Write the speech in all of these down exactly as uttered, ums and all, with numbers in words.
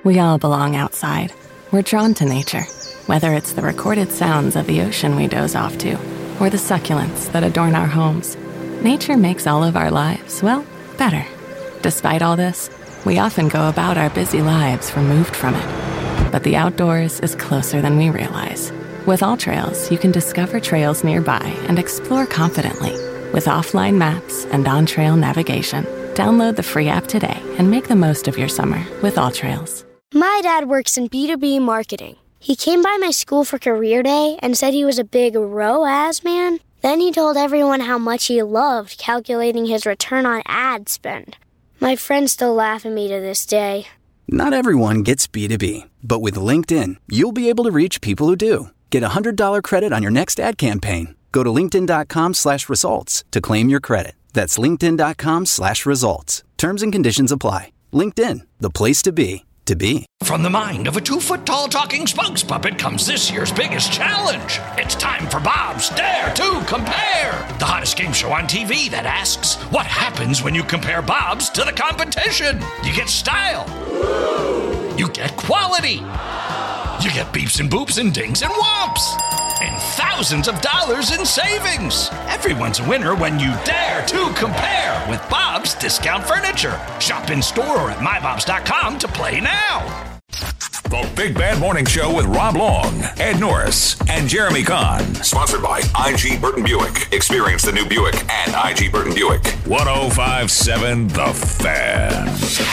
We all belong outside. We're drawn to nature, whether it's the recorded sounds of the ocean we doze off to, or the succulents that adorn our homes. Nature makes all of our lives, well, better. Despite all this, we often go about our busy lives removed from it. But the outdoors is closer than we realize. With AllTrails, you can discover trails nearby and explore confidently. With offline maps and on-trail navigation, download the free app today and make the most of your summer with AllTrails. My dad works in B two B marketing. He came by my school for career day and said he was a big R O A S man. Then he told everyone how much he loved calculating his return on ad spend. My friends still laugh at me to this day. Not everyone gets B two B, but with LinkedIn, you'll be able to reach people who do. Get a one hundred dollars credit on your next ad campaign. Go to linkedin.com slash results to claim your credit. That's linkedin.com slash results. Terms and conditions apply. LinkedIn, the place to be, to be. From the mind of a two-foot-tall talking spokes puppet comes this year's biggest challenge. It's time for Bob's Dare to Compare, the hottest game show on T V that asks, what happens when you compare Bob's to the competition? You get style. You get quality. You get beeps and boops and dings and whomps. And thousands of dollars in savings. Everyone's a winner when you dare to compare with Bob's Discount Furniture. Shop in store or at my bobs dot com to play now. The Big Bad Morning Show with Rob Long, Ed Norris, and Jeremy Kahn. Sponsored by I G Burton Buick. Experience the new Buick at I G Burton Buick. one oh five point seven The Fan.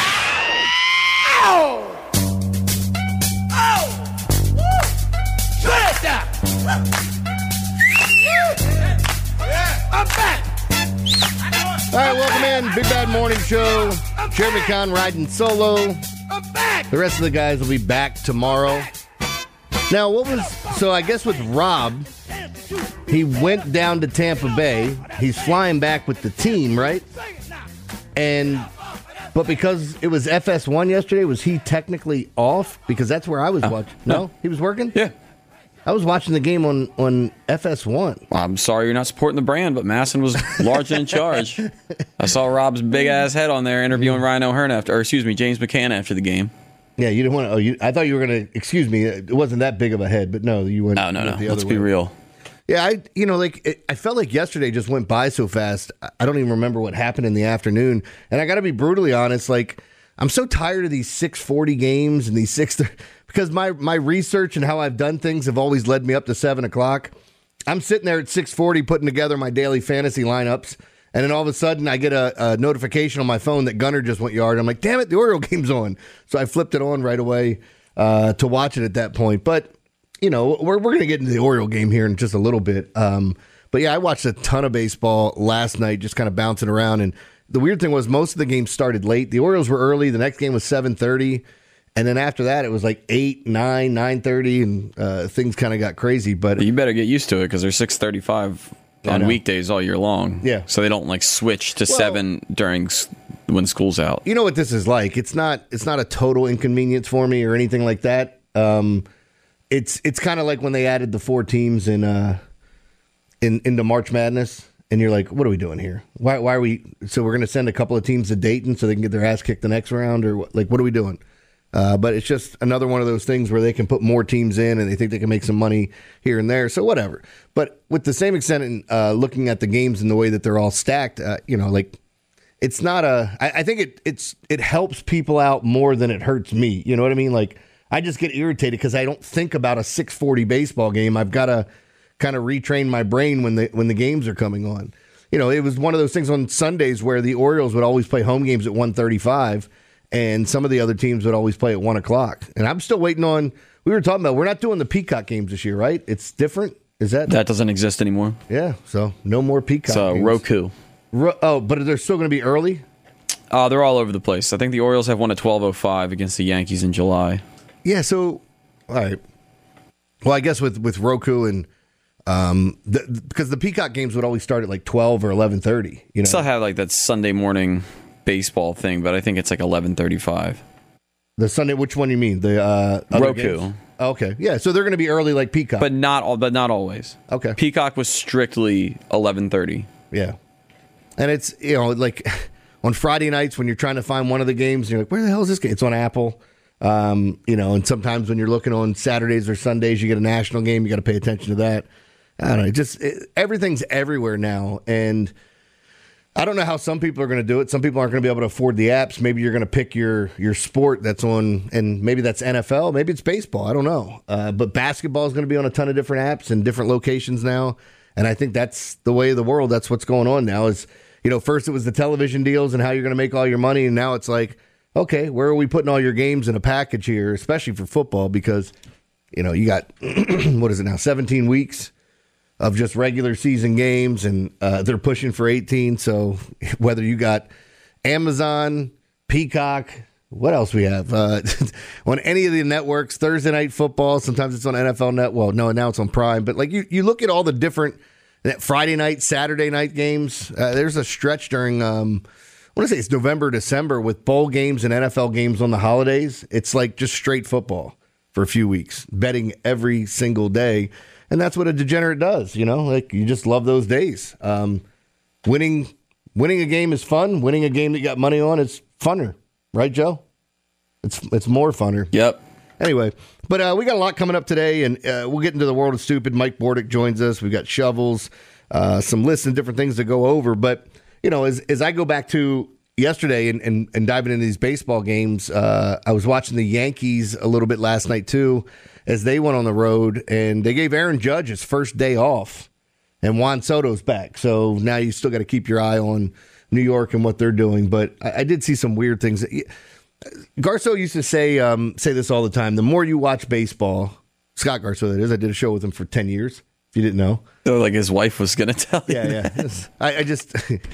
Ow! Oh! Woo! I'm back! All right, welcome in. Big Bad Morning Show. Jeremy Kahn riding solo. I'm back! The rest of the guys will be back tomorrow. Now, what was... So, I guess with Rob, he went down to Tampa Bay. He's flying back with the team, right? And... But because it was F S one yesterday, was he technically off? Because that's where I was Oh, watching. No? no. He was working? Yeah. I was watching the game on, on F S one. I'm sorry you're not supporting the brand, but Masson was largely in charge. I saw Rob's big-ass head on there interviewing Ryan O'Hearn after, or excuse me, James McCann after the game. Yeah, you didn't want to. Oh, you, I thought you were going to. Excuse me. It wasn't that big of a head, but no, you went. No, no, went no. the Let's other be way. real. Yeah, I. You know, like it, I felt like yesterday just went by so fast. I don't even remember what happened in the afternoon. And I got to be brutally honest. Like I'm so tired of these six forty games and these six because my my research and how I've done things have always led me up to seven o'clock. I'm sitting there at six forty putting together my daily fantasy lineups. And then all of a sudden, I get a, a notification on my phone that Gunner just went yard. I'm like, damn it, the Oriole game's on. So I flipped it on right away uh, to watch it at that point. But, you know, we're, we're going to get into the Oriole game here in just a little bit. Um, but, yeah, I watched a ton of baseball last night, just kind of bouncing around. And the weird thing was most of the games started late. The Orioles were early. The next game was seven thirty. And then after that, it was like eight, nine, nine thirty, and uh, things kind of got crazy. But you better get used to it because they're six thirty-five on weekdays all year long. Yeah. So they don't like switch to Well, seven during s- when school's out. You know what this is like. It's not it's not a total inconvenience for me or anything like that. Um, it's it's kind of like when they added the four teams in uh in into March Madness, and you're like, what are we doing here? Why why are we? So we're going to send a couple of teams to Dayton so they can get their ass kicked the next round, or what, like what are we doing? Uh, but it's just another one of those things where they can put more teams in and they think they can make some money here and there. So whatever. But with the same extent, in uh, looking at the games and the way that they're all stacked, uh, you know, like it's not a. I, I think it it's it helps people out more than it hurts me. You know what I mean? Like I just get irritated because I don't think about a six forty baseball game. I've got to kind of retrain my brain when the when the games are coming on. You know, it was one of those things on Sundays where the Orioles would always play home games at one thirty-five. And some of the other teams would always play at one o'clock. And I'm still waiting on, we were talking about, we're not doing the Peacock games this year, right? It's different? Is that? That doesn't exist anymore. Yeah, so no more Peacock So games. Roku. Ro- oh, but they're still going to be early? Uh, they're all over the place. I think the Orioles have one at twelve oh five against the Yankees in July. Yeah, so, all right. Well, I guess with, with Roku and, um, the, because the Peacock games would always start at like twelve or eleven thirty. You know? Still have like that Sunday morning baseball thing, but I think it's like eleven thirty-five. The Sunday, which one do you mean? The uh, other Roku. games? Okay, yeah, so they're going to be early like Peacock. But not all, but not always. Okay. Peacock was strictly eleven thirty. Yeah. And it's, you know, like on Friday nights when you're trying to find one of the games, and you're like, where the hell is this game? It's on Apple. Um, you know, and sometimes when you're looking on Saturdays or Sundays, you get a national game, you got to pay attention to that. I don't know, just it, everything's everywhere now, and I don't know how some people are going to do it. Some people aren't going to be able to afford the apps. Maybe you're going to pick your your sport that's on, and maybe that's N F L, maybe it's baseball. I don't know. Uh, but basketball is going to be on a ton of different apps and different locations now, and I think that's the way of the world. That's what's going on now. Is you know, first it was the television deals and how you're going to make all your money, and now it's like, okay, where are we putting all your games in a package here, especially for football, because you know you got what is it now, seventeen weeks of just regular season games, and uh, they're pushing for eighteen. So whether you got Amazon, Peacock, what else we have? Uh, on any of the networks, Thursday Night Football, sometimes it's on N F L Net. Well, no, now it's on Prime. But like you, you look at all the different Friday night, Saturday night games. Uh, there's a stretch during, um, I want to say it's November, December, with bowl games and N F L games on the holidays. It's like just straight football for a few weeks, betting every single day. And that's what a degenerate does, you know? Like, you just love those days. Um, winning winning a game is fun. Winning a game that you got money on is funner. Right, Joe? It's it's more funner. Yep. Anyway, but uh, we got a lot coming up today, and uh, we'll get into the world of stupid. Mike Bordick joins us. We've got shovels, uh, some lists and different things to go over. But, you know, as, as I go back to yesterday and, and, and diving into these baseball games, uh, I was watching the Yankees a little bit last night, too, as they went on the road, and they gave Aaron Judge his first day off, and Juan Soto's back. So now you still got to keep your eye on New York and what they're doing. But I, I did see some weird things. Garceau used to say um, say this all the time. The more you watch baseball, Scott Garceau, that is, I did a show with him for ten years, if you didn't know. So like his wife was going to tell you. Yeah, yeah. I, I just,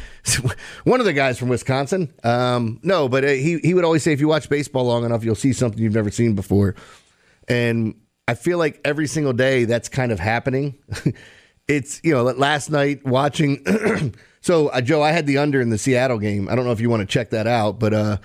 one of the guys from Wisconsin. Um, no, but uh, he, he would always say, if you watch baseball long enough, you'll see something you've never seen before. And I feel like every single day that's kind of happening. It's, you know, last night watching. so, uh, Joe, I had the under in the Seattle game. I don't know if you want to check that out, but uh,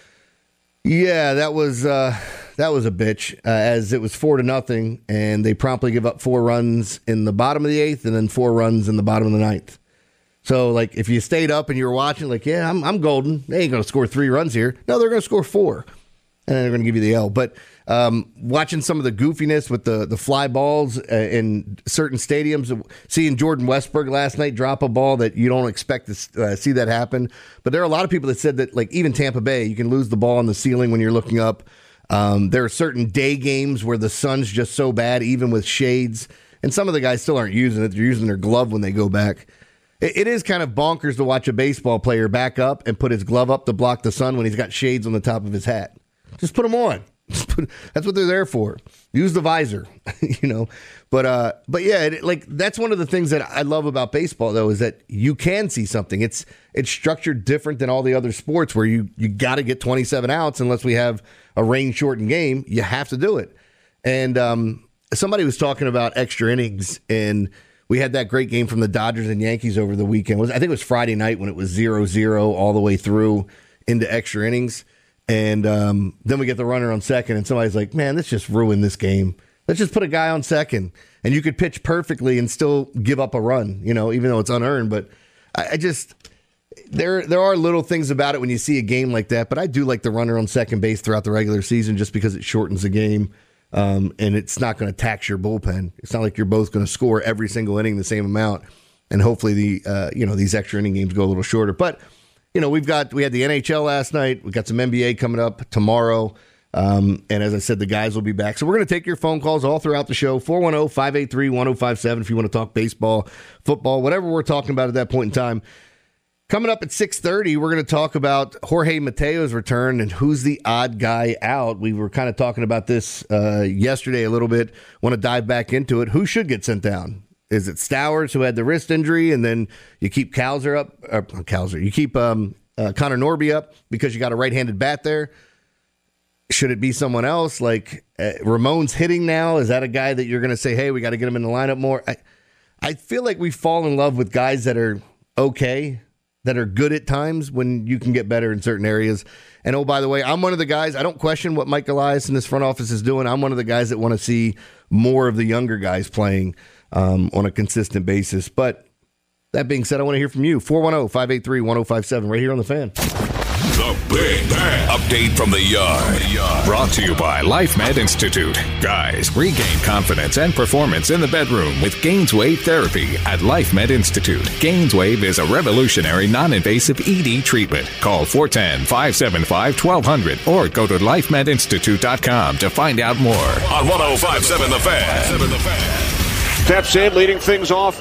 yeah, that was uh, that was a bitch, uh, as it was four to nothing, and they promptly give up four runs in the bottom of the eighth, and then four runs in the bottom of the ninth. So, like, if you stayed up and you were watching, like, yeah, I'm I'm golden. They ain't gonna score three runs here. No, they're gonna score four, and then they're gonna give you the L. But Um, watching some of the goofiness with the, the fly balls uh, in certain stadiums, seeing Jordan Westburg last night drop a ball that you don't expect to uh, see that happen. But there are a lot of people that said that, like, even Tampa Bay, you can lose the ball on the ceiling when you're looking up. Um, there are certain day games where the sun's just so bad, even with shades. And some of the guys still aren't using it. They're using their glove when they go back. It, it is kind of bonkers to watch a baseball player back up and put his glove up to block the sun when he's got shades on the top of his hat. Just put them on. That's what they're there for. Use the visor, you know. But uh, but yeah, it, like that's one of the things that I love about baseball, though, is that you can see something. It's it's structured different than all the other sports where you you got to get twenty-seven outs unless we have a rain shortened game. You have to do it. And um, somebody was talking about extra innings, and we had that great game from the Dodgers and Yankees over the weekend. I think it was Friday night when it was zero zero all the way through into extra innings. And um, then we get the runner on second, and somebody's like, man, let's just ruin this game. Let's just put a guy on second. And you could pitch perfectly and still give up a run, you know, even though it's unearned. But I, I just, there there are little things about it when you see a game like that. But I do like the runner on second base throughout the regular season just because it shortens the game. Um, and it's not going to tax your bullpen. It's not like you're both going to score every single inning the same amount. And hopefully the uh, you know these extra inning games go a little shorter. But you know, we've got we had the N H L last night. We've got some N B A coming up tomorrow. Um, and as I said, the guys will be back. So we're going to take your phone calls all throughout the show. four one zero, five eight three, one zero five seven if you want to talk baseball, football, whatever we're talking about at that point in time. Coming up at six thirty, we're going to talk about Jorge Mateo's return and who's the odd guy out. We were kind of talking about this uh, yesterday a little bit. Want to dive back into it. Who should get sent down? Is it Stowers, who had the wrist injury, and then you keep Cowser up? Or, Cowser, you keep um, uh, Connor Norby up because you got a right-handed bat there? Should it be someone else? Like uh, Ramon's hitting now. Is that a guy that you're going to say, hey, we got to get him in the lineup more? I, I feel like we fall in love with guys that are okay, that are good at times when you can get better in certain areas. And, oh, by the way, I'm one of the guys, I don't question what Mike Elias in this front office is doing. I'm one of the guys that want to see more of the younger guys playing um, on a consistent basis. But that being said, I want to hear from you. four one zero, five eight three, one zero five seven right here on The Fan. The Big Bad Update from the Yard. Brought to you by LifeMed Institute. Guys, regain confidence and performance in the bedroom with Gainswave Therapy at LifeMed Institute. Gainswave is a revolutionary non-invasive E D treatment. Call four one zero, five seven five, one two zero zero or go to life med institute dot com to find out more. On one oh five point seven The Fan. Steps in, leading things off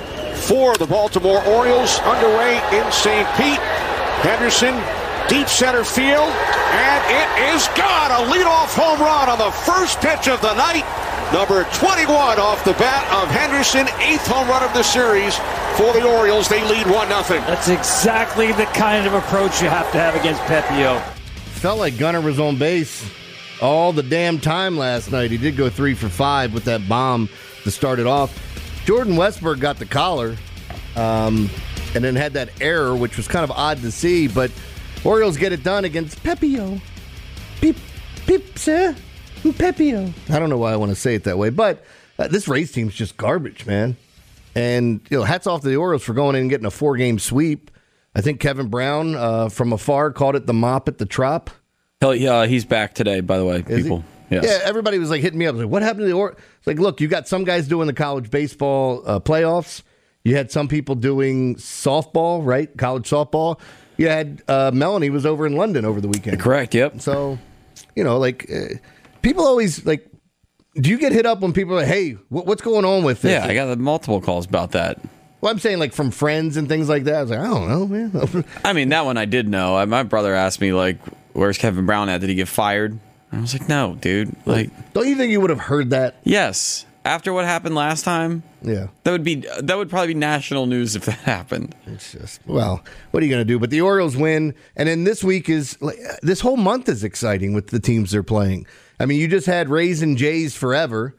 for the Baltimore Orioles. Underway in Saint Pete. Henderson, deep center field, and it is gone. A leadoff home run on the first pitch of the night. Number twenty-one off the bat of Henderson, eighth home run of the series for the Orioles. They lead one nothing. That's exactly the kind of approach you have to have against Pepiot. Felt like Gunnar was on base all the damn time last night. He did go three for five with that bomb to start it off. Jordan Westburg got the collar. Um... And then had that error, which was kind of odd to see. But Orioles get it done against Pepiot. Peep, peep, sir. Pepiot. I don't know why I want to say it that way. But uh, this Rays team's just garbage, man. And, you know, hats off to the Orioles for going in and getting a four-game sweep. I think Kevin Brown, uh, from afar, called it the mop at the Trop. Hell yeah, he's back today, by the way, Is people. He? Yes. Yeah, everybody was like hitting me up. Like, what happened to the Orioles? It's like, look, you got some guys doing the college baseball uh, playoffs. You had some people doing softball, right? College softball. You had uh, Melanie was over in London over the weekend. Correct, yep. So, you know, like, uh, people always, like, do you get hit up when people are like, hey, wh- what's going on with this? Yeah, I got multiple calls about that. Well, I'm saying, like, from friends and things like that. I was like, I don't know, man. I mean, that one I did know. My brother asked me, like, where's Kevin Brown at? Did he get fired? And I was like, no, dude. Like, don't you think you would have heard that? Yes. After what happened last time, yeah, that would be that would probably be national news if that happened. It's just, well, what are you going to do? But the Orioles win, and then this week is like this whole month is exciting with the teams they're playing. I mean, you just had Rays and Jays forever,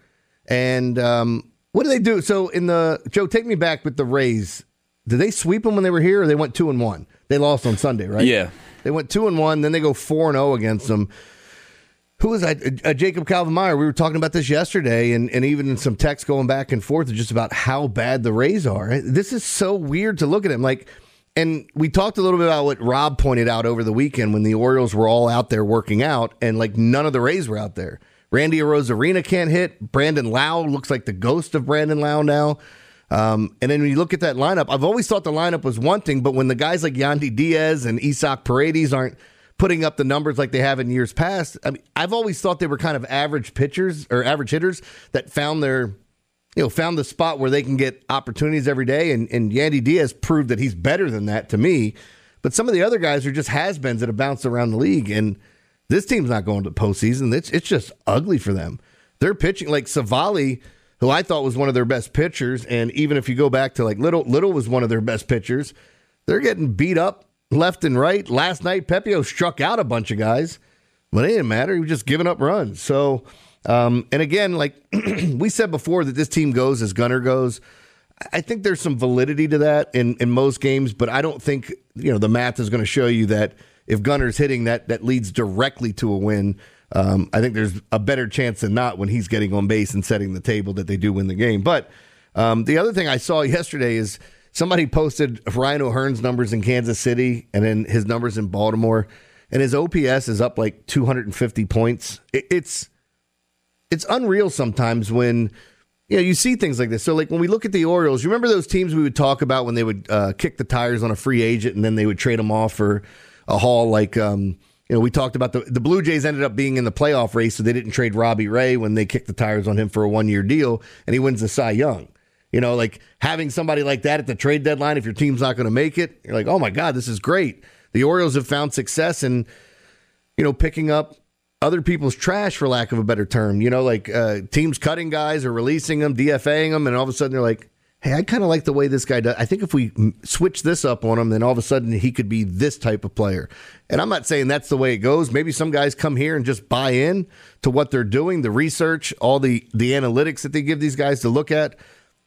and um, what do they do? So in the Joe, take me back with the Rays. Did they sweep them when they were here, or they went two and one? They lost on Sunday, right? Yeah, they went two and one. Then they go four and zero against them. Who was that? Uh, Jacob Calvin-Meyer. We were talking about this yesterday, and, and even some text going back and forth just about how bad the Rays are. This is so weird to look at him. Like, and we talked a little bit about what Rob pointed out over the weekend when the Orioles were all out there working out, and like none of the Rays were out there. Randy Arozarena can't hit. Brandon Lau looks like the ghost of Brandon Lau now. Um, and then when you look at that lineup, I've always thought the lineup was one thing, but when the guys like Yandy Diaz and Isaac Paredes aren't putting up the numbers like they have in years past. I mean, I've always thought they were kind of average pitchers or average hitters that found their, you know, found the spot where they can get opportunities every day. And, and Yandy Diaz proved that he's better than that to me. But some of the other guys are just has-beens that have bounced around the league. And this team's not going to the postseason. It's, it's just ugly for them. They're pitching like Savali, who I thought was one of their best pitchers. And even if you go back to like Little, Little was one of their best pitchers. They're getting beat up left and right. Last night, Pepiot struck out a bunch of guys, but it didn't matter. He was just giving up runs. So, um, and again, like we said before, that this team goes as Gunnar goes. I think there's some validity to that in, in most games, but I don't think, you know, the math is going to show you that if Gunnar's hitting, that that leads directly to a win. Um, I think there's a better chance than not when he's getting on base and setting the table that they do win the game. But um, the other thing I saw yesterday is somebody posted Ryan O'Hearn's numbers in Kansas City and then his numbers in Baltimore, and his O P S is up like two hundred fifty points. It, it's it's unreal sometimes when, you know, you see things like this. So like when we look at the Orioles, you remember those teams we would talk about when they would uh, kick the tires on a free agent and then they would trade them off for a haul? Like, um, you know, we talked about the, the Blue Jays ended up being in the playoff race, so they didn't trade Robbie Ray when they kicked the tires on him for a one-year deal, and he wins the Cy Young. You know, like having somebody like that at the trade deadline, if your team's not going to make it, you're like, oh my God, this is great. The Orioles have found success in, you know, picking up other people's trash, for lack of a better term. You know, like uh, teams cutting guys or releasing them, DFAing them, and all of a sudden they're like, hey, I kind of like the way this guy does. I think if we switch this up on him, then all of a sudden he could be this type of player. And I'm not saying that's the way it goes. Maybe some guys come here and just buy in to what they're doing, the research, all the, the analytics that they give these guys to look at.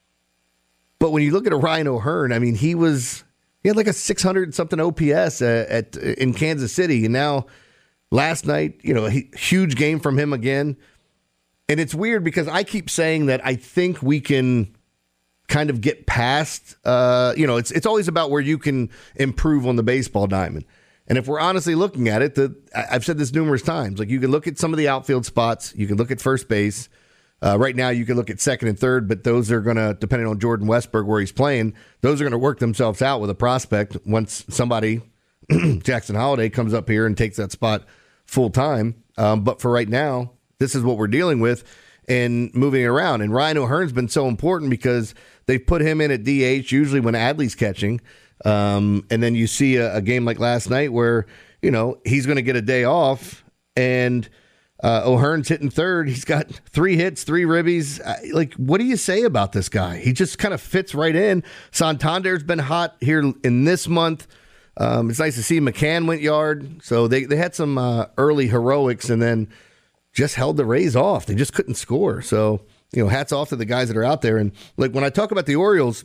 But when you look at a Ryan O'Hearn, I mean, he was he had like a six hundred something O P S at, at in Kansas City, and now last night, you know, a huge game from him again. And it's weird because I keep saying that I think we can kind of get past. Uh, you know, it's it's always about where you can improve on the baseball diamond. And if we're honestly looking at it, the, I've said this numerous times, like you can look at some of the outfield spots, you can look at first base. Uh, right now, you can look at second and third, but those are going to, depending on Jordan Westburg, where he's playing, those are going to work themselves out with a prospect once somebody, Jackson Holiday, comes up here and takes that spot full time. Um, but for right now, this is what we're dealing with and moving around. And Ryan O'Hearn's been so important because they put him in at D H, usually when Adley's catching. Um, and then you see a, a game like last night where, you know, he's going to get a day off and Uh, O'Hearn's hitting third. He's got three hits, three ribbies. Uh, like, what do you say about this guy? He just kind of fits right in. Santander's been hot here in this month. Um, it's nice to see McCann went yard. So they, they had some uh, early heroics and then just held the Rays off. They just couldn't score. So, you know, hats off to the guys that are out there. And, like, when I talk about the Orioles,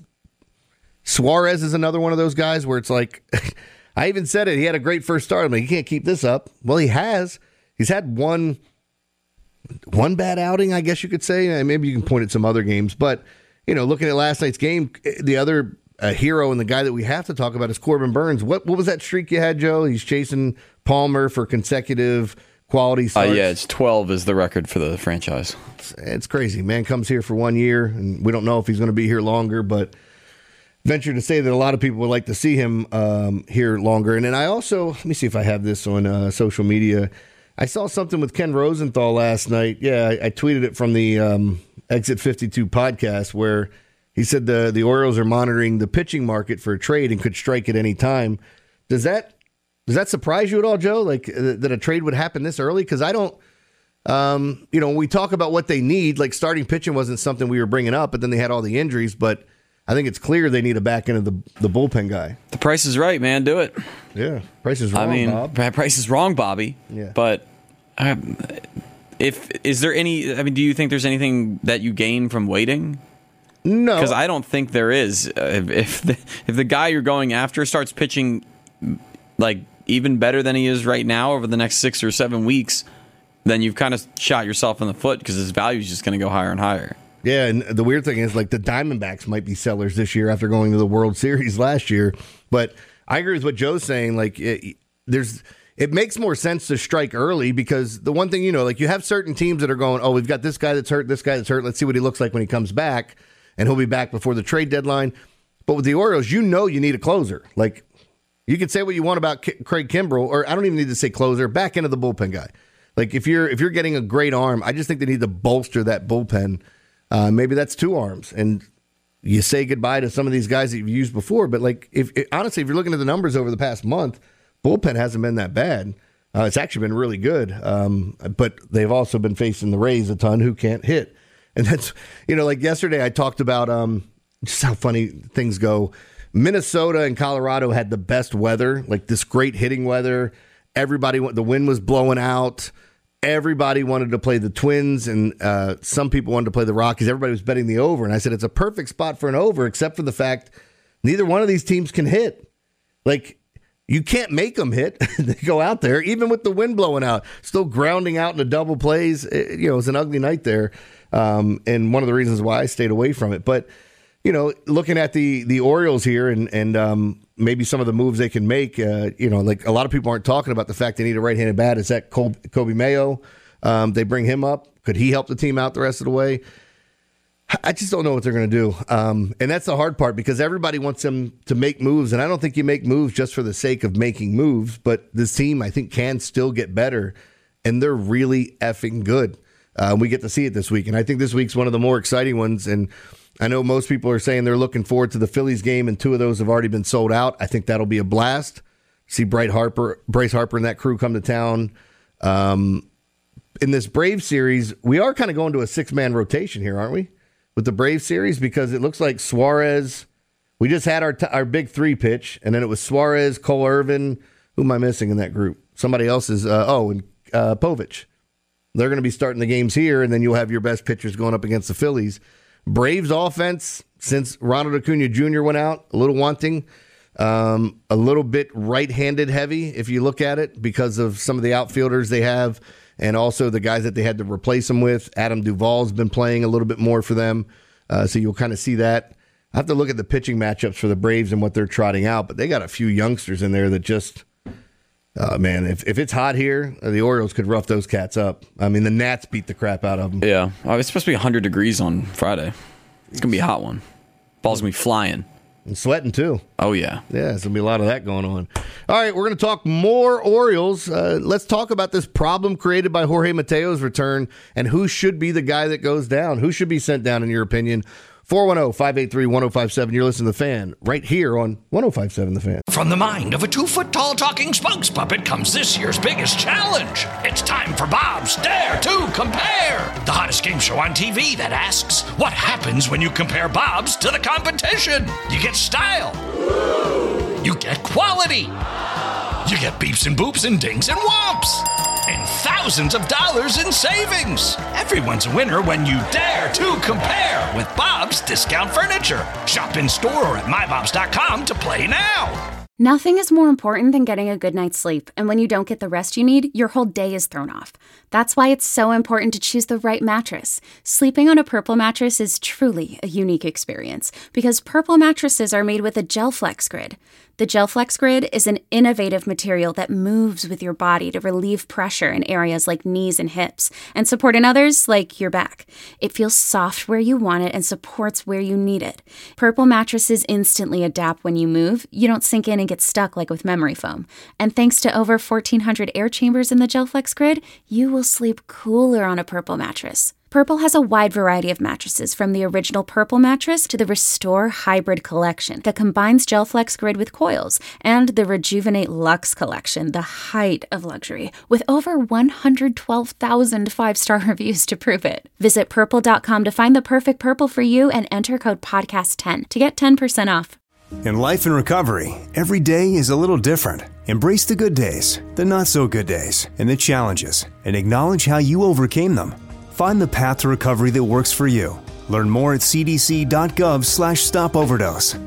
Suarez is another one of those guys where it's like, I even said it. He had a great first start. I'm like, he can't keep this up. Well, he has. He's had one one bad outing, I guess you could say. Maybe you can point at some other games. But, you know, looking at last night's game, the other uh, hero and the guy that we have to talk about is Corbin Burns. What what was that streak you had, Joe? He's chasing Palmer for consecutive quality starts. Uh, yeah, it's twelve is the record for the franchise. It's, it's crazy. Man comes here for one year, and we don't know if he's going to be here longer, but venture to say that a lot of people would like to see him um, here longer. And then I also, let me see if I have this on uh, social media. I saw something with Ken Rosenthal last night. Yeah, I, I tweeted it from the um, Exit fifty-two podcast where he said the, the Orioles are monitoring the pitching market for a trade and could strike at any time. Does that does that surprise you at all, Joe, like uh, that a trade would happen this early? Because I don't, um, you know, when we talk about what they need, like starting pitching wasn't something we were bringing up, but then they had all the injuries. But I think it's clear they need a back end of the, the bullpen guy. The price is right, man. Do it. Yeah, price is wrong, I mean, Bob. price is wrong, Bobby. Yeah. But um, if is there any? I mean, do you think there's anything that you gain from waiting? No, because I don't think there is. Uh, if the, if the guy you're going after starts pitching like even better than he is right now over the next six or seven weeks, then you've kind of shot yourself in the foot because his value is just going to go higher and higher. Yeah, and the weird thing is, like, the Diamondbacks might be sellers this year after going to the World Series last year. But I agree with what Joe's saying. Like, it, there's, it makes more sense to strike early because the one thing, you know, like, you have certain teams that are going, oh, we've got this guy that's hurt, this guy that's hurt. Let's see what he looks like when he comes back, and he'll be back before the trade deadline. But with the Orioles, you know you need a closer. Like, you can say what you want about K- Craig Kimbrell, or I don't even need to say closer, back into the bullpen guy. Like, if you're if you're getting a great arm, I just think they need to bolster that bullpen. Uh, maybe that's two arms, and you say goodbye to some of these guys that you've used before. But like, if it, honestly, if you're looking at the numbers over the past month, bullpen hasn't been that bad. Uh, it's actually been really good. Um, but they've also been facing the Rays a ton, who can't hit. And that's, you know, like yesterday I talked about um, just how funny things go. Minnesota and Colorado had the best weather, like this great hitting weather. Everybody, the wind was blowing out. Everybody wanted to play the Twins, and uh, some people wanted to play the Rockies. Everybody was betting the over, and I said it's a perfect spot for an over, except for the fact neither one of these teams can hit. Like, you can't make them hit. They go out there, even with the wind blowing out, still grounding out into double plays. It, you know, it was an ugly night there, um, and one of the reasons why I stayed away from it. But, you know, looking at the the Orioles here and, and um, maybe some of the moves they can make, uh, you know, like a lot of people aren't talking about the fact they need a right-handed bat. Is that Col- Kobe Mayo? Um, they bring him up. Could he help the team out the rest of the way? I just don't know what they're going to do. Um, and that's the hard part because everybody wants them to make moves. And I don't think you make moves just for the sake of making moves. But this team, I think, can still get better. And they're really effing good. Uh, we get to see it this week. And I think this week's one of the more exciting ones. And I know most people are saying they're looking forward to the Phillies game, and two of those have already been sold out. I think that'll be a blast. See Bryce Harper, Bryce Harper and that crew come to town. Um, in this Braves series, we are kind of going to a six-man rotation here, aren't we? With the Braves series, because it looks like Suarez, we just had our t- our big three pitch, and then it was Suarez, Cole Irvin. Who am I missing in that group? Somebody else is, uh, oh, and uh, Povich. They're going to be starting the games here, and then you'll have your best pitchers going up against the Phillies. Braves offense, since Ronald Acuna Junior went out, a little wanting, um, a little bit right-handed heavy, if you look at it, because of some of the outfielders they have, and also the guys that they had to replace them with. Adam Duvall's been playing a little bit more for them, uh, so you'll kind of see that. I have to look at the pitching matchups for the Braves and what they're trotting out, but they got a few youngsters in there that just, Uh, man, if, if it's hot here, the Orioles could rough those cats up. I mean, the Nats beat the crap out of them. Yeah. Oh, it's supposed to be one hundred degrees on Friday. It's going to be a hot one. Ball's going to be flying. And sweating, too. Oh, yeah. Yeah, there's going to be a lot of that going on. All right, we're going to talk more Orioles. Uh, let's talk about this problem created by Jorge Mateo's return and who should be the guy that goes down. Who should be sent down, in your opinion? four one zero, five eight three, one zero five seven. You're listening to The Fan right here on one oh five seven The Fan. From the mind of a two-foot-tall talking spokes puppet comes this year's biggest challenge. It's time for Bob's Dare to Compare, the hottest game show on T V that asks, what happens when you compare Bob's to the competition? You get style. You get quality. You get beeps and boops and dings and whomps. And thousands of dollars in savings. Everyone's a winner when you dare to compare with Bob's Discount Furniture. Shop in store or at my bobs dot com to play now. Nothing is more important than getting a good night's sleep, and when you don't get the rest you need, your whole day is thrown off. That's why it's so important to choose the right mattress. Sleeping on a Purple mattress is truly a unique experience, because Purple mattresses are made with a GelFlex Grid. The GelFlex Grid is an innovative material that moves with your body to relieve pressure in areas like knees and hips, and support in others like your back. It feels soft where you want it and supports where you need it. Purple mattresses instantly adapt when you move. You don't sink in and get stuck like with memory foam. And thanks to over fourteen hundred air chambers in the GelFlex Grid, you will sleep cooler on a Purple mattress. Purple has a wide variety of mattresses, from the original Purple mattress to the Restore Hybrid collection that combines GelFlex Grid with coils, and the Rejuvenate Luxe collection, the height of luxury, with over one hundred twelve thousand five-star reviews to prove it. Visit purple dot com to find the perfect Purple for you and enter code podcast ten to get ten percent off. In life and recovery, every day is a little different. Embrace the good days, the not-so-good days, and the challenges, and acknowledge how you overcame them. Find the path to recovery that works for you. Learn more at c d c dot gov slash stop overdose.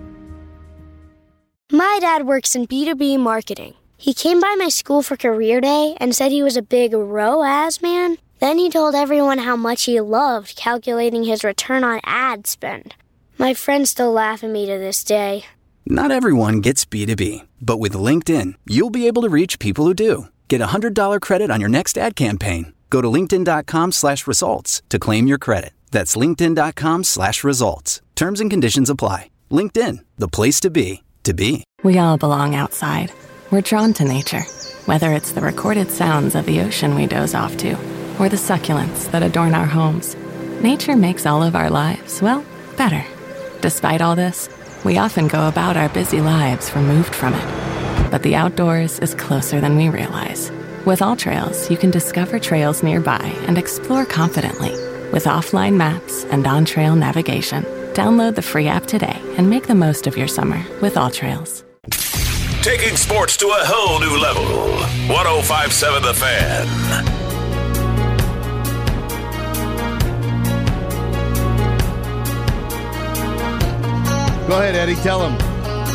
My dad works in B two B marketing. He came by my school for career day and said he was a big R O A S man. Then he told everyone how much he loved calculating his return on ad spend. My friends still laugh at me to this day. Not everyone gets B two B, but with LinkedIn, you'll be able to reach people who do. Get a one hundred dollars credit on your next ad campaign. Go to linkedin dot com slash results to claim your credit. That's linkedin dot com slash results. Terms and conditions apply. LinkedIn, the place to be, to be. We all belong outside. We're drawn to nature, whether it's the recorded sounds of the ocean we doze off to, or the succulents that adorn our homes. Nature makes all of our lives, well, better. Despite all this, we often go about our busy lives removed from it. But the outdoors is closer than we realize. With AllTrails, you can discover trails nearby and explore confidently. With offline maps and on-trail navigation, download the free app today and make the most of your summer with AllTrails. Taking sports to a whole new level. one oh five seven The Fan. Go ahead, Eddie. Tell him.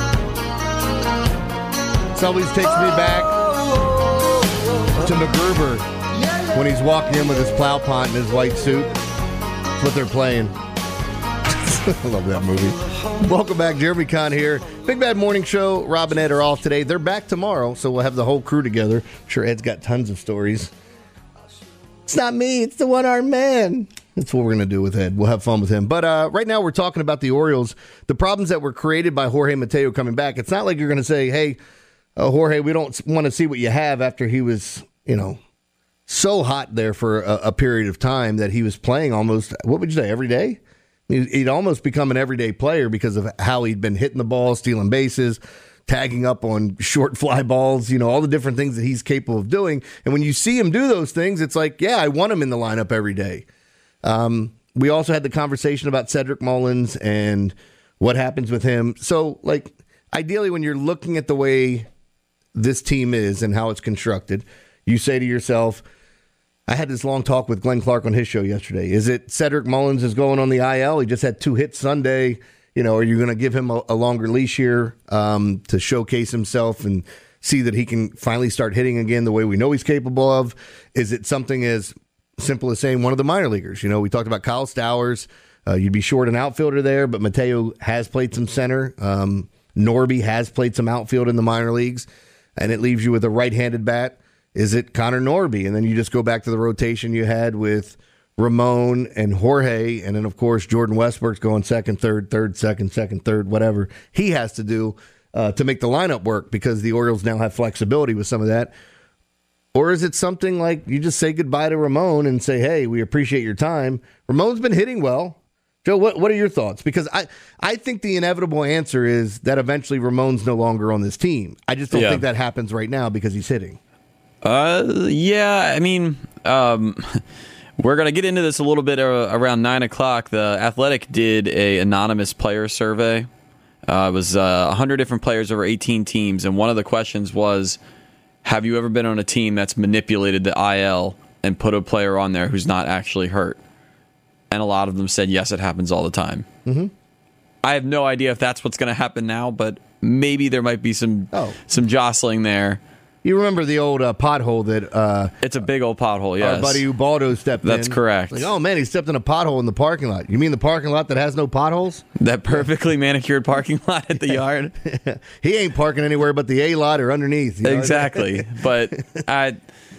This always takes me back to MacGruber when he's walking in with his plow pont and his white suit. That's what they're playing. I love that movie. Welcome back. Jeremy Kahn here. Big Bad Morning Show. Rob and Ed are off today. They're back tomorrow, so we'll have the whole crew together. I'm sure Ed's got tons of stories. It's not me. It's the one-armed man. That's what we're going to do with Ed. We'll have fun with him. But uh, right now we're talking about the Orioles, the problems that were created by Jorge Mateo coming back. It's not like you're going to say, hey, uh, Jorge, we don't want to see what you have after he was, you know, so hot there for a, a period of time that he was playing almost, what would you say, every day? He'd almost become an everyday player because of how he'd been hitting the ball, stealing bases, tagging up on short fly balls, you know, all the different things that he's capable of doing. And when you see him do those things, it's like, yeah, I want him in the lineup every day. Um, we also had the conversation about Cedric Mullins and what happens with him. So, like, ideally, when you're looking at the way this team is and how it's constructed, you say to yourself, I had this long talk with Glenn Clark on his show yesterday. Is it Cedric Mullins is going on the I L? He just had two hits Sunday. You know, are you going to give him a, a longer leash here um, to showcase himself and see that he can finally start hitting again the way we know he's capable of? Is it something as simple as saying one of the minor leaguers? You know, we talked about Kyle Stowers. Uh, you'd be short an outfielder there, but Mateo has played some center. Um, Norby has played some outfield in the minor leagues. and it leaves you with a right-handed bat, is it Connor Norby? And then you just go back to the rotation you had with Ramon and Jorge, and then, of course, Jordan Westbrook's going second, third, third, second, second, third, whatever he has to do uh, to make the lineup work because the Orioles now have flexibility with some of that. Or is it something like you just say goodbye to Ramon and say, hey, we appreciate your time? Ramon's been hitting well. Joe, what what are your thoughts? Because I, I think the inevitable answer is that eventually Ramon's no longer on this team. I just don't yeah. think that happens right now because he's hitting. Uh, yeah, I mean, um, we're going to get into this a little bit uh, around nine o'clock. The Athletic did a anonymous player survey. Uh, it was uh, one hundred different players over eighteen teams, and one of the questions was, have you ever been on a team that's manipulated the I L and put a player on there who's not actually hurt? And a lot of them said, yes, it happens all the time. Mm-hmm. I have no idea if that's what's going to happen now, but maybe there might be some oh. some jostling there. You remember the old uh, pothole that... Uh, it's a big old pothole, yes. Our buddy Ubaldo stepped That's in. That's correct. Like, oh, man, he stepped in a pothole in the parking lot. You mean the parking lot that has no potholes? That perfectly manicured parking lot at the yard? He ain't parking anywhere but the A lot or underneath. You know? Exactly. But I...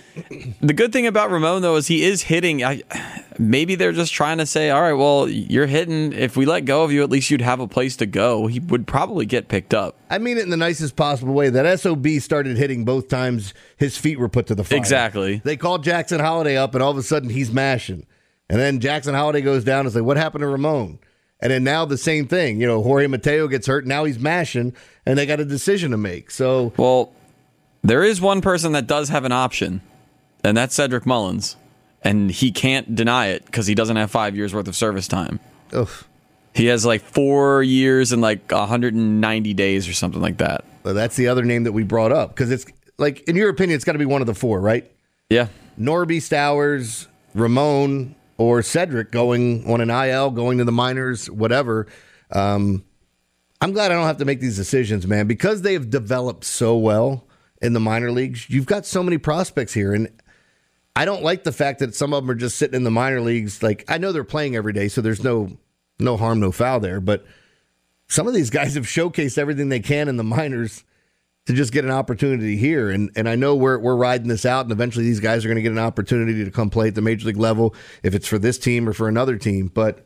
The good thing about Ramon, though, is he is hitting. I, maybe they're just trying to say, all right, well, you're hitting. If we let go of you, at least you'd have a place to go. He would probably get picked up. I mean it in the nicest possible way. That S O B started hitting both times his feet were put to the fire. Exactly. They called Jackson Holliday up, and all of a sudden he's mashing. And then Jackson Holliday goes down and say, what happened to Ramon? And then now the same thing. You know, Jorge Mateo gets hurt. Now he's mashing, and they got a decision to make. So, well, there is one person that does have an option. And that's Cedric Mullins. And he can't deny it because he doesn't have five years worth of service time. Oof. He has like four years and like one hundred ninety days or something like that. Well, that's the other name that we brought up. Because it's like, in your opinion, it's got to be one of the four, right? Yeah. Norby, Stowers, Ramon, or Cedric going on an I L, going to the minors, whatever. Um, I'm glad I don't have to make these decisions, man. Because they have developed so well in the minor leagues, you've got so many prospects here. And I don't like the fact that some of them are just sitting in the minor leagues. Like, I know they're playing every day, so there's no no harm, no foul there. But some of these guys have showcased everything they can in the minors to just get an opportunity here. And and I know we're we're riding this out, and eventually these guys are going to get an opportunity to come play at the major league level, if it's for this team or for another team. But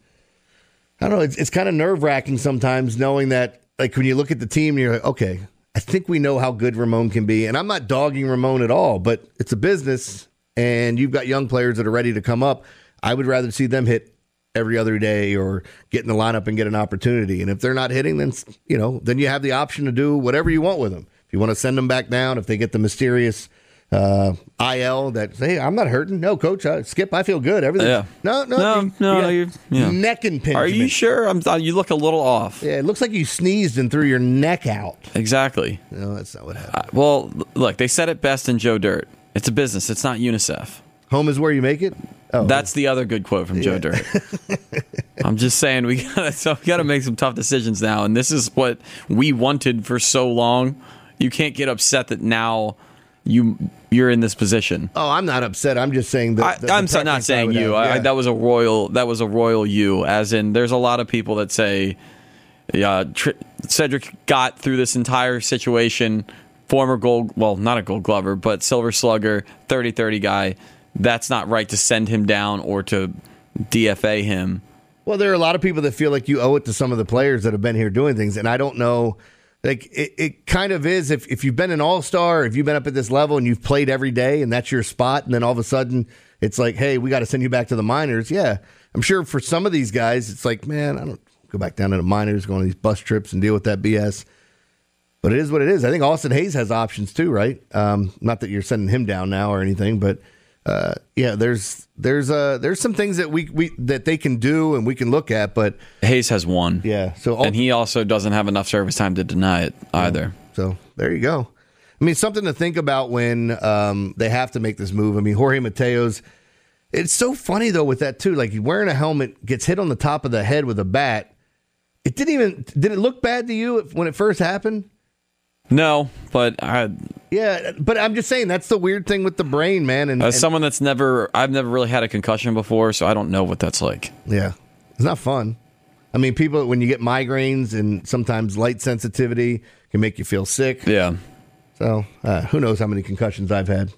I don't know, it's, it's kind of nerve-wracking sometimes knowing that, like, when you look at the team, you're like, okay, I think we know how good Ramon can be. And I'm not dogging Ramon at all, but it's a business. And you've got young players that are ready to come up. I would rather see them hit every other day or get in the lineup and get an opportunity. And if they're not hitting, then you know, then you have the option to do whatever you want with them. If you want to send them back down, if they get the mysterious uh, I L that say, hey, I'm not hurting. No, coach, I, Skip, I feel good. Everything. Yeah. No, no, no, you, no. You yeah. Neck impingement. Are you sure? I'm. You look a little off. Yeah, it looks like you sneezed and threw your neck out. Exactly. No, that's not what happened. Uh, well, look, they said it best in Joe Dirt. It's a business. It's not UNICEF. Home is where you make it? Oh, that's the other good quote from Joe yeah. Dirt. I'm just saying we gotta so we gotta make some tough decisions now, and this is what we wanted for so long. You can't get upset that now you you're in this position. Oh, I'm not upset. I'm just saying that. I, I'm not saying you. I, I, that was a royal. That was a royal you. As in, there's a lot of people that say, yeah, Tr- Cedric got through this entire situation. Former gold, well, not a Gold Glover, but Silver Slugger, thirty thirty guy. That's not right to send him down or to D F A him. Well, there are a lot of people that feel like you owe it to some of the players that have been here doing things, and I don't know. Like it, it kind of is. If if you've been an all-star, if you've been up at this level and you've played every day, and that's your spot, and then all of a sudden it's like, hey, we got to send you back to the minors. Yeah, I'm sure for some of these guys, it's like, man, I don't go back down to the minors, go on these bus trips and deal with that B S. But it is what it is. I think Austin Hayes has options too, right? Um, not that you're sending him down now or anything, but. Uh, yeah, there's there's uh there's some things that we, we that they can do and we can look at, but Hayes has one. Yeah, so and he also doesn't have enough service time to deny it either. Yeah, so there you go. I mean, something to think about when um, they have to make this move. I mean, Jorge Mateo's. It's so funny though with that too. Like wearing a helmet, gets hit on the top of the head with a bat. It didn't even. Did it look bad to you when it first happened? No, but I. Yeah, but I'm just saying that's the weird thing with the brain, man. And as and, someone that's never, I've never really had a concussion before, so I don't know what that's like. Yeah, it's not fun. I mean, people when you get migraines and sometimes light sensitivity can make you feel sick. Yeah. So uh, who knows how many concussions I've had.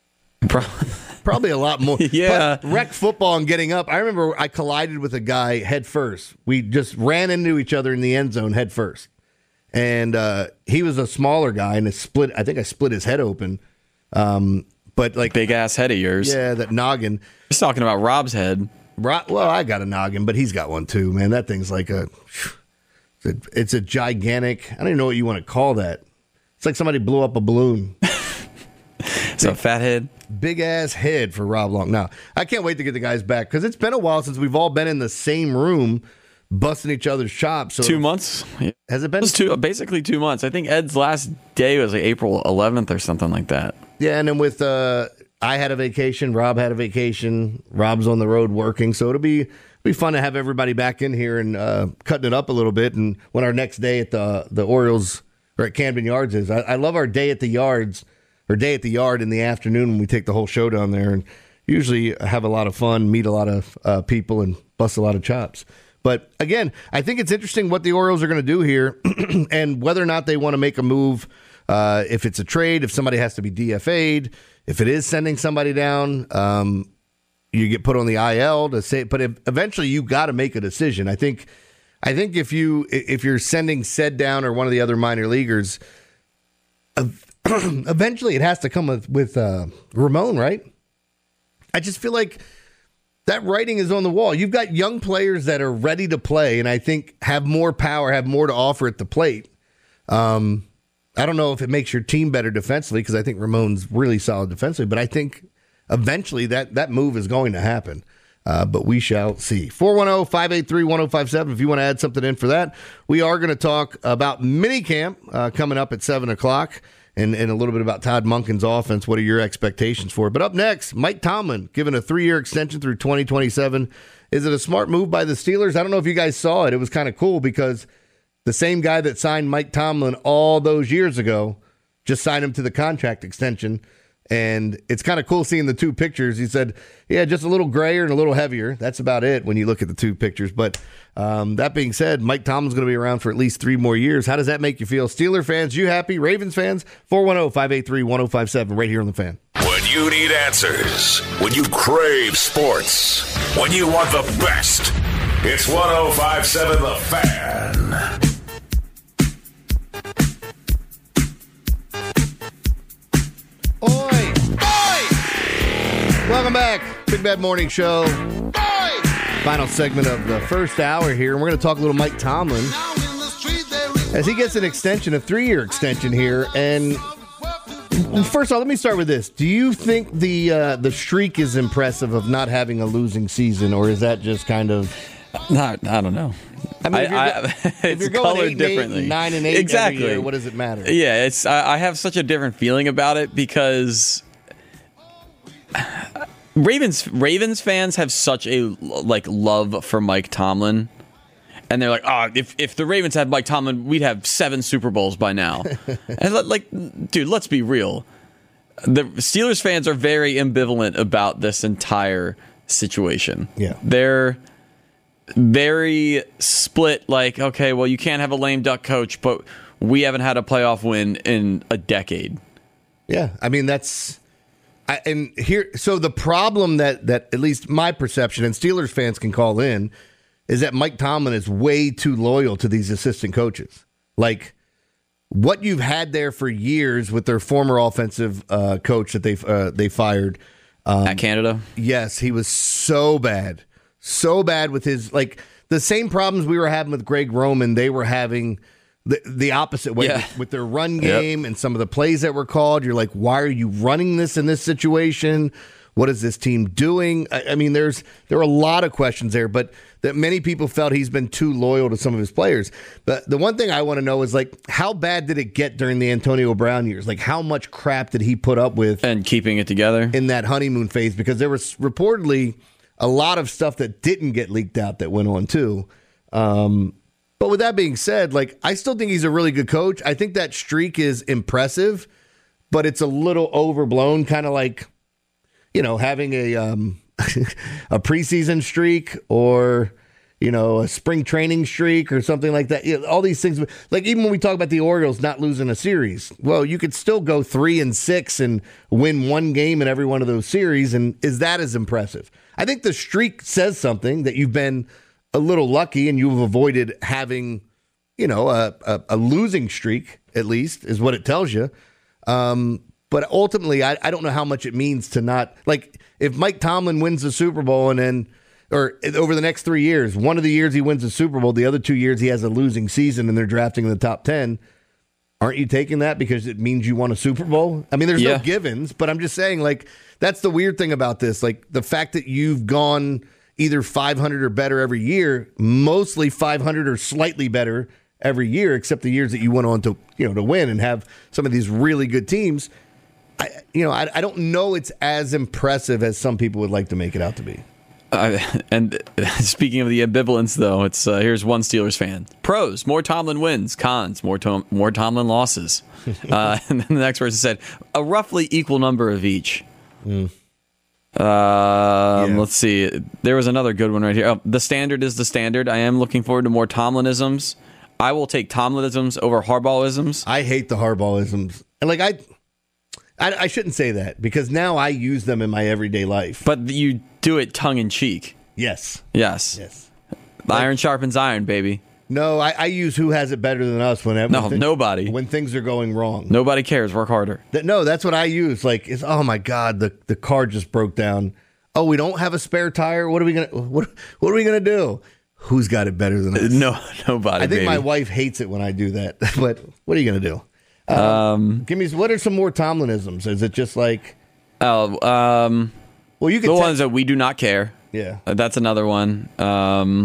Probably a lot more. Yeah. But rec football and getting up. I remember I collided with a guy head first. We just ran into each other in the end zone head first. And uh, he was a smaller guy, and it split. I think I split his head open. Um, but like big ass head of yours. Yeah, that noggin. He's talking about Rob's head. Rob, well, I got a noggin, but he's got one too, man. That thing's like a, it's a, it's a gigantic, I don't even know what you want to call that. It's like somebody blew up a balloon. It's a fat head. Big ass head for Rob Long. Now, I can't wait to get the guys back because it's been a while since we've all been in the same room busting each other's chops. So two months? Has it been? It was two, basically two months. I think Ed's last day was like April eleventh or something like that. Yeah, and then with, uh, I had a vacation, Rob had a vacation, Rob's on the road working, so it'll be be fun to have everybody back in here and uh, cutting it up a little bit. And when our next day at the the Orioles or at Camden Yards is, I, I love our day at the Yards. Or day at the yard in the afternoon when we take the whole show down there and usually have a lot of fun, meet a lot of uh, people, and bust a lot of chops. But again, I think it's interesting what the Orioles are going to do here and whether or not they want to make a move, uh, if it's a trade, if somebody has to be D F A'd, if it is sending somebody down, um, you get put on the I L to say, but if, eventually you got to make a decision. I think, I think if you, if you're sending Ced down or one of the other minor leaguers, uh, eventually it has to come with, with uh, Ramon, right? I just feel like that writing is on the wall. You've got young players that are ready to play and I think have more power, have more to offer at the plate. Um, I don't know if it makes your team better defensively because I think Ramon's really solid defensively, but I think eventually that, that move is going to happen. Uh, but we shall see. four one zero, five eight three, one zero five seven if you want to add something in for that. We are going to talk about minicamp uh, coming up at seven o'clock. And, and a little bit about Todd Monken's offense. What are your expectations for it? But up next, Mike Tomlin given a three-year extension through twenty twenty-seven. Is it a smart move by the Steelers? I don't know if you guys saw it. It was kind of cool because the same guy that signed Mike Tomlin all those years ago just signed him to the contract extension. And it's kind of cool seeing the two pictures. He said, yeah, just a little grayer and a little heavier. That's about it when you look at the two pictures. But um, that being said, Mike Tomlin's going to be around for at least three more years. How does that make you feel? Steeler fans, you happy? Ravens fans? four one zero, five eight three, one zero five seven right here on The Fan. When you need answers, when you crave sports, when you want the best, it's one oh five seven The Fan. Oi! Oi! Welcome back. Big Bad Morning Show. Oi! Final segment of the first hour here. And we're going to talk a little Mike Tomlin as he gets an extension, a three-year extension here. And first of all, let me start with this. Do you think the uh, the streak is impressive of not having a losing season, or is that just kind of... Not, I don't know. I mean, if you're, I, go- I, if it's you're going colored eight differently. And eight, nine and eight exactly. every year, what does it matter? Yeah, it's. I, I have such a different feeling about it because Ravens Ravens fans have such a like love for Mike Tomlin, and they're like, oh, if if the Ravens had Mike Tomlin, we'd have seven Super Bowls by now. And like, dude, let's be real. The Steelers fans are very ambivalent about this entire situation. Yeah, they're very split. Like, okay, well, you can't have a lame duck coach, but we haven't had a playoff win in a decade. Yeah, I mean that's, I, and here. So the problem that that at least my perception, and Steelers fans can call in, is that Mike Tomlin is way too loyal to these assistant coaches. Like what you've had there for years with their former offensive uh, coach that they uh, they fired um, at Canada. Yes, he was so bad, so bad with his like the same problems we were having with Greg Roman. They were having. The the opposite way, yeah. with, with their run game yep. and some of the plays that were called. You're like, why are you running this in this situation? What is this team doing? I, I mean, there's there are a lot of questions there, but that many people felt he's been too loyal to some of his players. But the one thing I want to know is, like, how bad did it get during the Antonio Brown years? Like, how much crap did he put up with? And keeping it together? In that honeymoon phase, because there was reportedly a lot of stuff that didn't get leaked out that went on, too. Um But with that being said, like I still think he's a really good coach. I think that streak is impressive, but it's a little overblown, kind of like, you know, having a um, a preseason streak or, you know, a spring training streak or something like that. You know, all these things, like even when we talk about the Orioles not losing a series, well, you could still go three and six and win one game in every one of those series. And is that as impressive? I think the streak says something, that you've been a little lucky and you've avoided having, you know, a, a, a losing streak, at least, is what it tells you. Um, but ultimately, I, I don't know how much it means to not, like, if Mike Tomlin wins the Super Bowl and then, or over the next three years, one of the years he wins the Super Bowl, the other two years he has a losing season and they're drafting in the top ten, aren't you taking that because it means you won a Super Bowl? I mean, there's yeah. no givens, but I'm just saying, like, that's the weird thing about this. Like, the fact that you've gone either five hundred or better every year, mostly five hundred or slightly better every year, except the years that you went on to, you know, to win and have some of these really good teams. I, you know, I, I don't know it's as impressive as some people would like to make it out to be. Uh, and speaking of the ambivalence, though, it's uh, here's one Steelers fan. Pros, more Tomlin wins. Cons, more Tom, more Tomlin losses. uh, and then the next person said, a roughly equal number of each. Mm. Um, yeah. Let's see. There was another good one right here. Oh, the standard is the standard. I am looking forward to more Tomlinisms. I will take Tomlinisms over Harbaugh'isms. I hate the Harbaugh'isms. And like I, I, I shouldn't say that because now I use them in my everyday life. But you do it tongue in cheek. Yes. Yes. Yes. Iron sharpens iron, baby. No, I, I use who has it better than us when no when nobody when things are going wrong. Nobody cares. Work harder. That, no, that's what I use. Like, it's, oh my God, the, the car just broke down. Oh, we don't have a spare tire. What are we gonna what What are we gonna do? Who's got it better than us? No, nobody. I think baby. my wife hates it when I do that. But what are you gonna do? Um, um, give me. What are some more Tomlinisms? Is it just like? Oh, um, well, you could the te- ones that we do not care. Yeah, uh, that's another one. Um,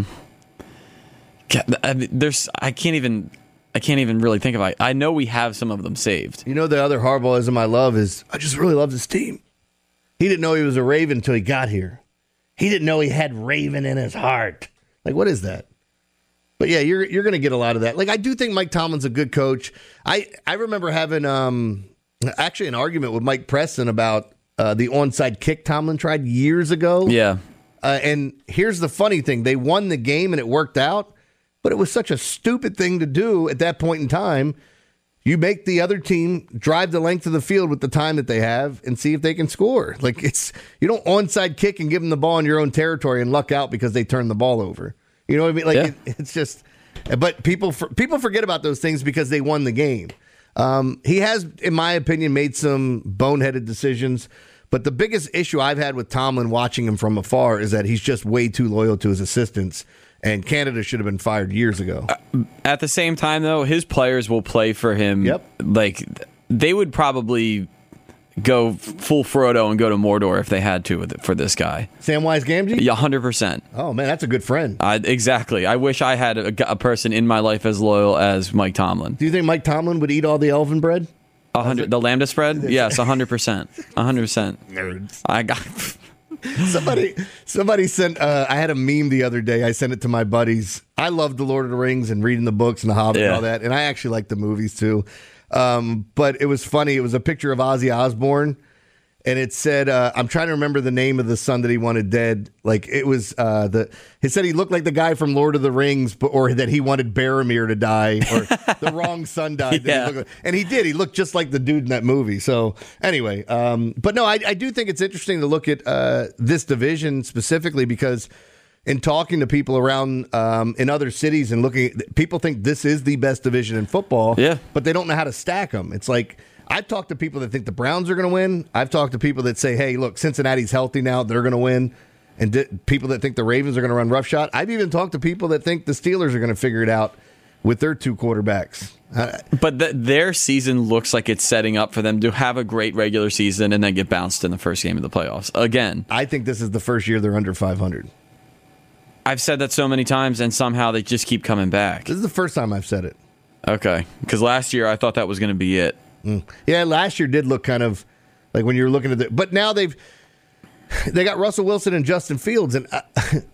I mean, there's. I can't even. I can't even really think of it. I know we have some of them saved. You know, the other Harbaugh'ism I love is I just really love this team. He didn't know he was a Raven until he got here. He didn't know he had Raven in his heart. Like, what is that? But yeah, you're you're going to get a lot of that. Like, I do think Mike Tomlin's a good coach. I, I remember having um actually an argument with Mike Preston about uh, the onside kick Tomlin tried years ago. Yeah. Uh, and here's the funny thing. They won the game and it worked out, but it was such a stupid thing to do at that point in time. You make the other team drive the length of the field with the time that they have and see if they can score. Like, it's, you don't onside kick and give them the ball in your own territory and luck out because they turn the ball over. You know what I mean? Like, yeah. it, it's just, but people for, people forget about those things because they won the game. Um, he has, in my opinion, made some boneheaded decisions. But the biggest issue I've had with Tomlin watching him from afar is that he's just way too loyal to his assistants. And Canada should have been fired years ago. Uh, at the same time, though, his players will play for him. Yep. Like, they would probably go full Frodo and go to Mordor if they had to with it, for this guy. Samwise Gamgee? Yeah, one hundred percent. Oh, man, that's a good friend. I, exactly. I wish I had a, a person in my life as loyal as Mike Tomlin. Do you think Mike Tomlin would eat all the elven bread? one hundred, the lambda spread? Yes, one hundred percent. one hundred percent. Nerds. I got... somebody somebody sent uh, I had a meme the other day. I sent it to my buddies. I love the Lord of the Rings and reading the books and the Hobbit yeah. and all that, and I actually like the movies too. Um, but it was funny. It was a picture of Ozzy Osbourne, and it said, uh, I'm trying to remember the name of the son that he wanted dead. Like, it was uh, the it said he looked like the guy from Lord of the Rings, but, or that he wanted Boromir to die, or the wrong son died. Yeah. He like, and he did. He looked just like the dude in that movie. So anyway, um, but no, I, I do think it's interesting to look at uh, this division specifically because in talking to people around um, in other cities and looking, people think this is the best division in football. Yeah. But they don't know how to stack them. It's like, I've talked to people that think the Browns are going to win. I've talked to people that say, hey, look, Cincinnati's healthy now. They're going to win. And di- people that think the Ravens are going to run roughshod. I've even talked to people that think the Steelers are going to figure it out with their two quarterbacks. Uh, but the, their season looks like it's setting up for them to have a great regular season and then get bounced in the first game of the playoffs. Again. I think this is the first year they're under five hundred. I've said that so many times, and somehow they just keep coming back. This is the first time I've said it. Okay. Because last year I thought that was going to be it. Mm. Yeah, last year did look kind of like when you were looking at it. But now they've they got Russell Wilson and Justin Fields, and I,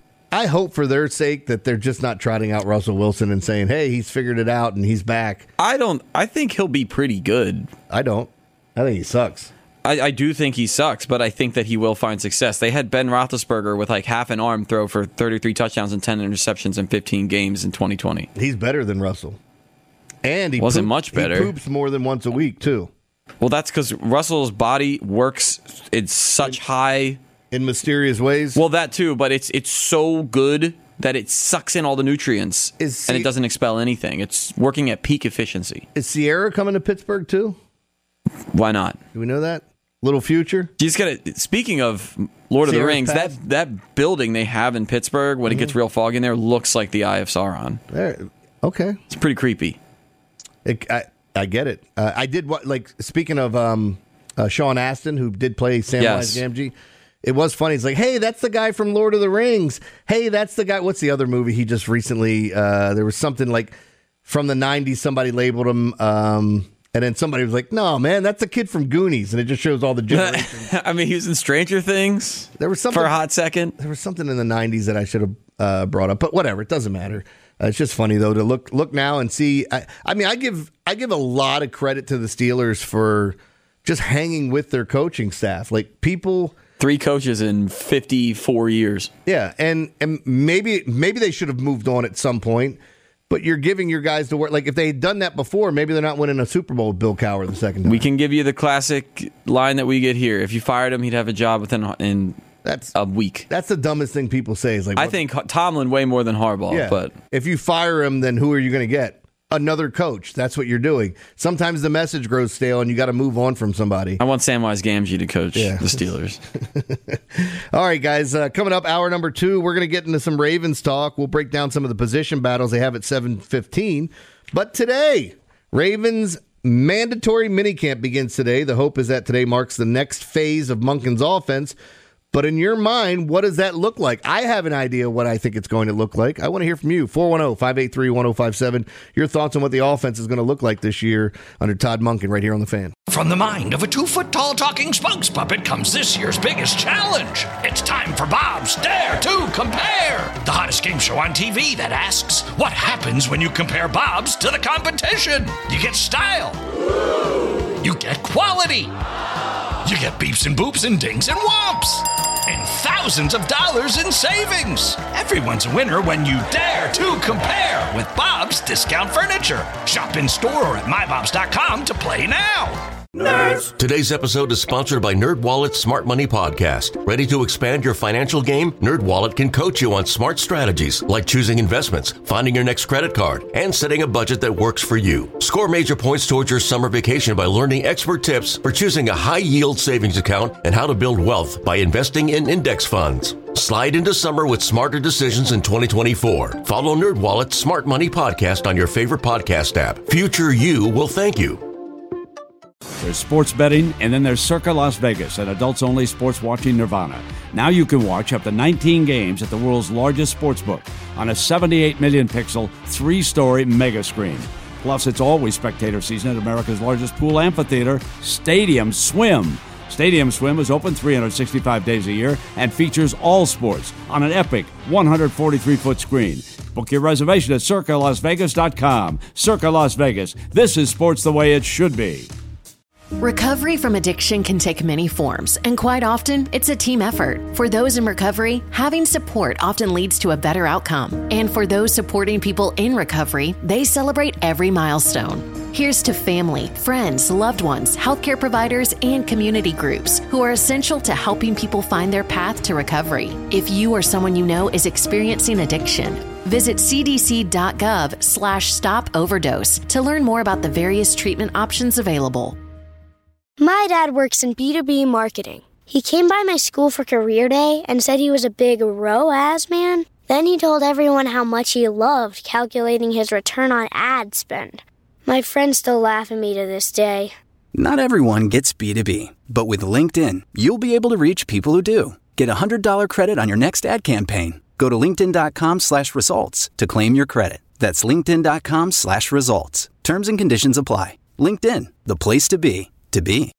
I hope for their sake that they're just not trotting out Russell Wilson and saying, hey, he's figured it out and he's back. I don't. I think he'll be pretty good. I don't. I think he sucks. I, I do think he sucks, but I think that he will find success. They had Ben Roethlisberger with like half an arm throw for thirty-three touchdowns and ten interceptions in fifteen games in twenty twenty. He's better than Russell. And he wasn't poop, much better. He poops more than once a week, too. Well, that's because Russell's body works in such high... In mysterious ways? Well, that too, but it's it's so good that it sucks in all the nutrients Is and it doesn't expel anything. It's working at peak efficiency. Is Sierra coming to Pittsburgh, too? Why not? Do we know that? Little future? She's gonna. Speaking of Lord of the Rings, that, that building they have in Pittsburgh, when mm-hmm. it gets real foggy in there, looks like the Eye of Sauron. There, okay. It's pretty creepy. It, I, I get it. Uh, I did, what like, speaking of um, uh, Sean Astin, who did play Samwise yes. Gamgee, it was funny. It's like, hey, that's the guy from Lord of the Rings. Hey, that's the guy. What's the other movie he just recently, uh, there was something like from the nineties, somebody labeled him, um, and then somebody was like, no, man, that's a kid from Goonies. And it just shows all the generations. I mean, he was in Stranger Things there was something, for a hot second. There was something in the nineties that I should have uh, brought up. But whatever, it doesn't matter. Uh, it's just funny, though, to look look now and see. I, I mean, I give I give a lot of credit to the Steelers for just hanging with their coaching staff. Like, people... Three coaches in fifty-four years. Yeah, and, and maybe maybe they should have moved on at some point. But you're giving your guys to work. Like, if they had done that before, maybe they're not winning a Super Bowl with Bill Cowher the second time. We can give you the classic line that we get here. If you fired him, he'd have a job within in that's, a week. That's the dumbest thing people say. Is like, I what, think Tomlin way more than Harbaugh. Yeah, but if you fire him, then who are you going to get? Another coach. That's what you're doing. Sometimes the message grows stale and you got to move on from somebody. I want Samwise Gamgee to coach yeah. the Steelers. All right, guys. Uh, coming up, hour number two, we're going to get into some Ravens talk. We'll break down some of the position battles they have at seven fifteen. But today, Ravens mandatory minicamp begins today. The hope is that today marks the next phase of Monken's offense. But in your mind, what does that look like? I have an idea what I think it's going to look like. I want to hear from you. four one zero, five eight three, one zero five seven. Your thoughts on what the offense is going to look like this year under Todd Monken right here on The Fan. From the mind of a two-foot-tall talking spokes puppet comes this year's biggest challenge. It's time for Bob's Dare to Compare, the hottest game show on T V that asks, what happens when you compare Bob's to the competition? You get style. You get quality. You get beeps and boops and dings and whomps. And thousands of dollars in savings. Everyone's a winner when you dare to compare with Bob's Discount Furniture. Shop in store or at my bobs dot com to play now. Nerds. Today's episode is sponsored by NerdWallet's Smart Money Podcast. Ready to expand your financial game? NerdWallet can coach you on smart strategies like choosing investments, finding your next credit card, and setting a budget that works for you. Score major points towards your summer vacation by learning expert tips for choosing a high-yield savings account and how to build wealth by investing in index funds. Slide into summer with smarter decisions in twenty twenty-four. Follow NerdWallet's Smart Money Podcast on your favorite podcast app. Future you will thank you. There's sports betting, and then there's Circa Las Vegas, an adults-only sports-watching nirvana. Now you can watch up to nineteen games at the world's largest sportsbook on a seventy-eight million pixel, three-story mega screen. Plus, it's always spectator season at America's largest pool amphitheater, Stadium Swim. Stadium Swim is open three hundred sixty-five days a year and features all sports on an epic one hundred forty-three foot screen. Book your reservation at circa las vegas dot com. Circa Las Vegas. This is sports the way it should be. Recovery from addiction can take many forms, and quite often, it's a team effort. For those in recovery, having support often leads to a better outcome. And for those supporting people in recovery, they celebrate every milestone. Here's to family, friends, loved ones, healthcare providers, and community groups who are essential to helping people find their path to recovery. If you or someone you know is experiencing addiction, visit c d c dot gov slash stop overdose to learn more about the various treatment options available. My dad works in B two B marketing. He came by my school for career day and said he was a big R O A S man. Then he told everyone how much he loved calculating his return on ad spend. My friends still laugh at me to this day. Not everyone gets B two B, but with LinkedIn, you'll be able to reach people who do. Get a one hundred dollars credit on your next ad campaign. Go to linkedin dot com slash results to claim your credit. That's linkedin dot com slash results. Terms and conditions apply. LinkedIn, the place to be. To be.